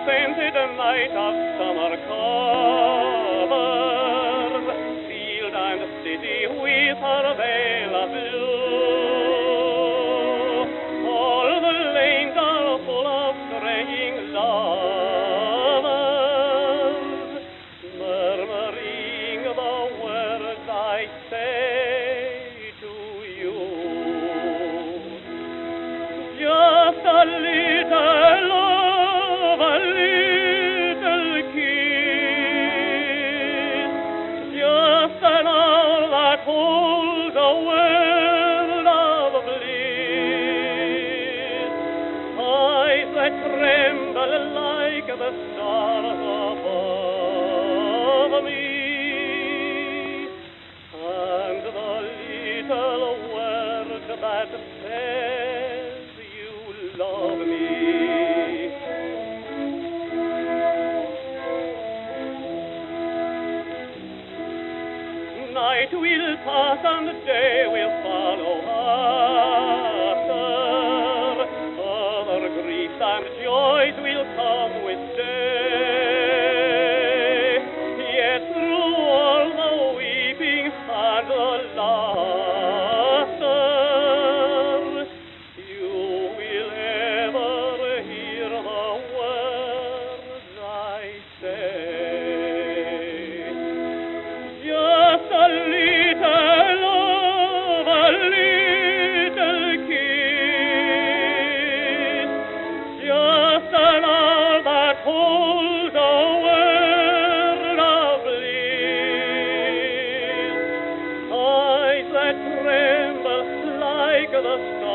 scented night of summer covers, field and city with her veil of blue. All the lanes are full of straying lovers, murmuring the words I say to you. Just a little love, a little kiss, just an hour that holds a world of bliss. Eyes that tremble like the stars above me, and the little word that says you love me. Night will pass and day will follow after. Other griefs and joys will come with day. Yet through all the weeping and the laughter, you will ever hear the words I say. Just a little love, a little kiss, just an hour that holds a world of bliss. Eyes that tremble like the stars